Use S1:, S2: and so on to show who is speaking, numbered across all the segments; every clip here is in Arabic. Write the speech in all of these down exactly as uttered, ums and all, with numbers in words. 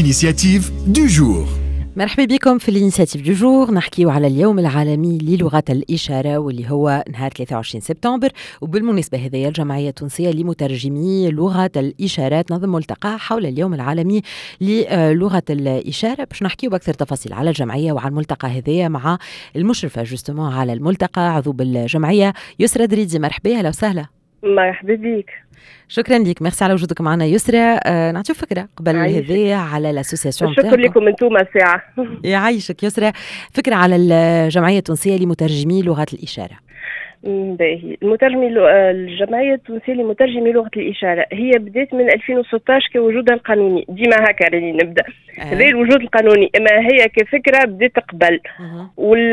S1: l'initiative du jour.
S2: مرحبا بكم في الانيشيتيف دو جور. نحكيو على اليوم العالمي للغات الإشارة واللي هو نهار ثلاثة وعشرين سبتمبر، وبالمناسبة هذه الجمعية التونسية لمترجمي لغة الإشارات نظم ملتقى حول اليوم العالمي للغة الإشارة باش نحكيو بأكثر تفاصيل على الجمعية وعلى الملتقى هذايا مع المشرفة جوستمون على الملتقى عضو بالجمعية يسرى دريدي. مرحبا، أهلا وسهلا.
S3: مرحبا بك،
S2: شكرا لك، ميرسي على وجودك معنا يسرى. أه نعطيو فكره قبل هذايا على الاسوسياسيون
S3: تاعكم. شكرا لكم انتم ساعه.
S2: يعيشك يسرى. فكره على الجمعيه التونسيه لمترجمي لغات الاشاره.
S3: باهي، المترجمي الجمعيه التونسيه لمترجمي لغه الاشاره هي بدات من ألفين وستة عشر كوجودها القانوني، ديما هكا راني نبدا هذا آه. الوجود القانوني، اما هي كفكره بدات قبل آه.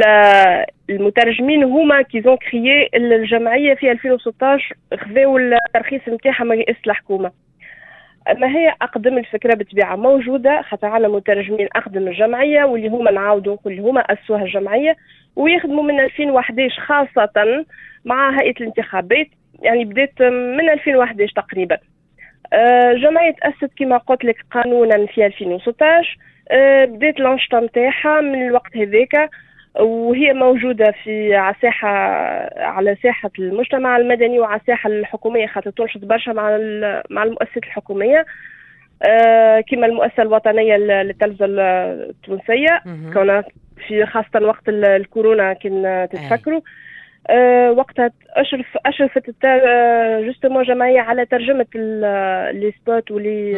S3: والمترجمين هما كيزون كريي الجمعيه في ألفين وستة عشر، خذاو الترخيص نتاعها من رئاسه الحكومه. اما هي اقدم الفكره بطبيعه موجوده، خاطر عندنا مترجمين اقدم الجمعيه واللي هما نعاودوا نقول هما اسسوها الجمعيه ويخدموا من ألفين وأحد عشر خاصه مع هيئه الانتخابات، يعني بدات من ألفين وأحد عشر تقريبا. أه جمعيه تاسست كما قلت لك قانونا في ألفين وستة عشر. أه بدات الانشطه نتاعها من الوقت هذاك، وهي موجوده في على ساحه على ساحه المجتمع المدني وعلى الساحه الحكوميه، خاطر تنشط برشا مع مع المؤسسات الحكوميه أه كما المؤسسه الوطنيه للتلفزه التونسيه، كنا في خاصه وقت الكورونا كنا تتفكروا أه وقتها اشرف اشرفت جوستومون جمعيه على ترجمه لي سبوت ولي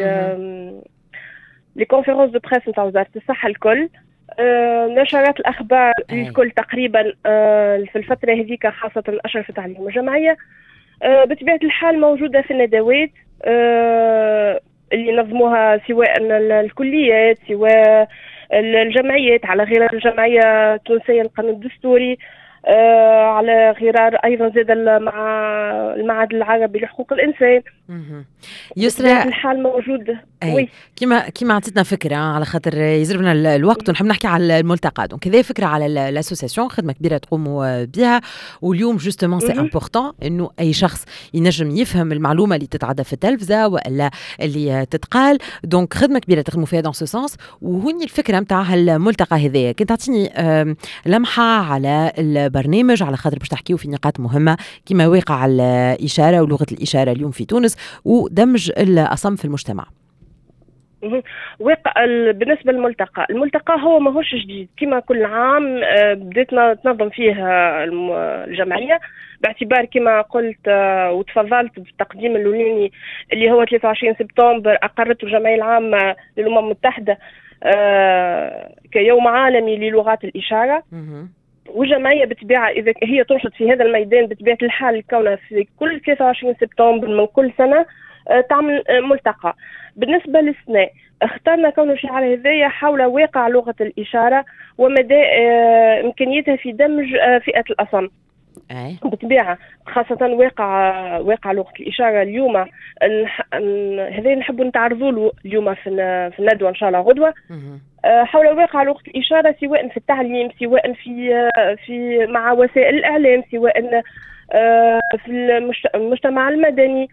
S3: لي كونفيرونس دو بريس نتاع وزاره الصحه الكل. آه نشرات الأخبار أي. الكل تقريبا آه في الفترة هذيك خاصة أشرفت عليهم الجمعية. آه بطبيعة الحال موجودة في الندوات آه اللي نظموها سواء الكليات سواء الجمعيات، على غرار الجمعية التونسية للقانون الدستوري، آه على غرار أيضا زاد مع المعهد العربي لحقوق الإنسان.
S2: يسرى
S3: الحال موجود.
S2: وي كما كما عطيتنا فكره على خاطر يزربنا الوقت ونحب نحكي على الملتقى، دونك هذه فكره على الاسوسياسيون، خدمه كبيره تقوموا بها، واليوم جوستومون سي امبورطون انه اي شخص ينجم يفهم المعلومه اللي تتعدى في التلفزه والا اللي تتقال، دونك خدمه كبيره تخدموا فيها دون سو سونس. وهني الفكره نتاع الملتقى هذايا، كنت تعطيني لمحه على البرنامج على خاطر باش تحكيوا في نقاط مهمه كما واقع الاشاره ولغه الاشاره اليوم في تونس ودمج الأصم في المجتمع.
S3: وقع بالنسبة للملتقى، الملتقى هو ماهوش جديد، كما كل عام بديت تنظم فيه الجمعية باعتبار كما قلت وتفضلت بالتقديم الأولاني اللي هو ثلاثة وعشرين سبتمبر أقرته الجمعية العامة للأمم المتحدة كيوم عالمي للغات الإشارة. والجمعية بطبيعة إذا هي تنشط في هذا الميدان بطبيعة الحال كونها في كل ثلاثة وعشرين سبتمبر من كل سنة تعمل ملتقى. بالنسبة للسنة اخترنا كون شعار هذايا حول واقع لغة الإشارة ومدى إمكانيتها في دمج فئة الأصم. أي. بطبيعة خاصة واقع واقع لغة الإشارة اليوم هذا نحب نتعرضوا له اليوم في في الندوة إن شاء الله غدوة حول واقع لغة الإشارة، سواء في التعليم سواء في في مع وسائل الإعلام سواء في المجتمع المدني.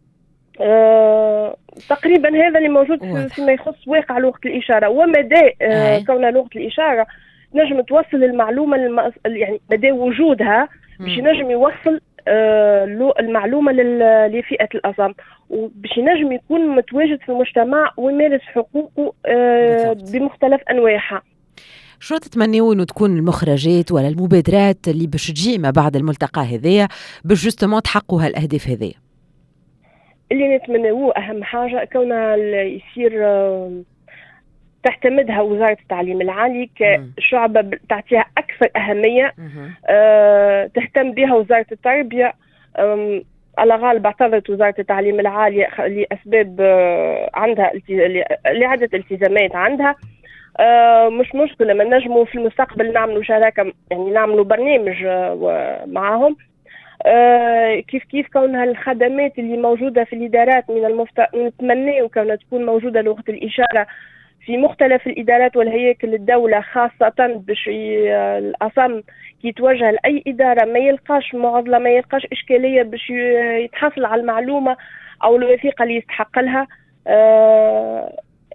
S3: أه تقريبا هذا اللي موجود فيما يخص واقع لغة الإشارة ومدى أه كون لغة الإشارة نجم توصل المعلومة الم... يعني مدى وجودها باش نجم يوصل أه المعلومة لفئة الأصم وباش نجم يكون متواجد في المجتمع ويمارس حقوقه أه بمختلف أنواعها.
S2: شو تتمنوا انه تكون المخرجات ولا المبادرات اللي باش تجي ما بعد الملتقى هذايا باش جوستومون تحققوا هالأهداف هذيا؟
S3: اللي نتمنوه أهم حاجة كونها يصير تعتمدها وزارة التعليم العالي كشعبة تعطيها أكثر أهمية، أه تهتم بها وزارة التربية. على غالب اعتذرت وزارة التعليم العالي لأسباب عندها لعدة التزامات عندها. أه مش مشكلة، ما نجموا في المستقبل نعملوا شراكة، يعني نعملوا برنامج معهم. آه كيف كيف كونها الخدمات اللي موجودة في الإدارات من المفترض نتمنى وكونها تكون موجودة لغة الإشارة في مختلف الإدارات والهياكل الدولة، خاصة باش الأصم كي يتوجه لأي إدارة ما يلقاش معضلة ما يلقاش إشكالية باش يتحصل على المعلومة أو الوثيقة اللي يستحق لها. آه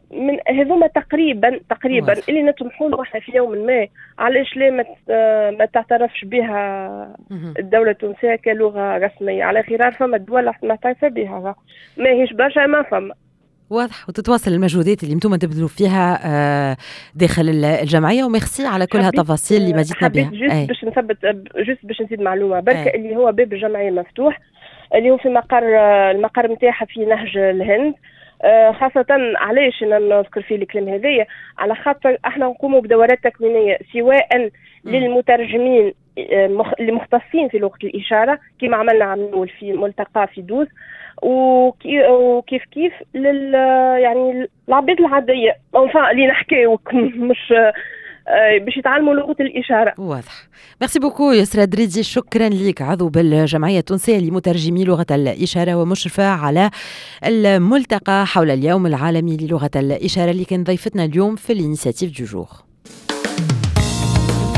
S3: من هذوما تقريبا تقريبا واضح. اللي نطمحوا له احنا في يوم ما. علاش لا ما ما تعترفش بها الدوله التونسيه كلغه رسميه؟ على غرار فما دول معترفه بها، ما هيش برشا ما فما.
S2: واضح. وتتواصل المجهودات اللي انتم تبذلوا فيها داخل الجمعيه، وميرسي على كل هالتفاصيل اللي مديتنا بها.
S3: جست باش نثبت جست باش نزيد معلومه بركه اللي هو باب الجمعيه مفتوح، اللي هو في مقر المقر نتاعها في نهج الهند. خاصة علاش أنا نذكر فيه الكلام هذايا؟ على خاطر احنا نقوموا بدورات تكوينية سواء للمترجمين المختصين في لغة الإشارة كما عملنا عملوا في ملتقى في دوز، وكيف كيف لل يعني العباد العادية اللي نحكيو مش باش يتعلموا لغة الإشارة.
S2: واضح. ميرسي بوكو يسرا دريدي، شكرا لك، عضو بالجمعية التونسية لمترجمي لغة الإشارة ومشرفة على الملتقى حول اليوم العالمي للغة الإشارة اللي كان ضيفتنا اليوم في الانيشيتيف دو جور.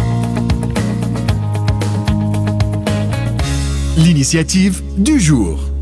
S1: L'initiative du jour.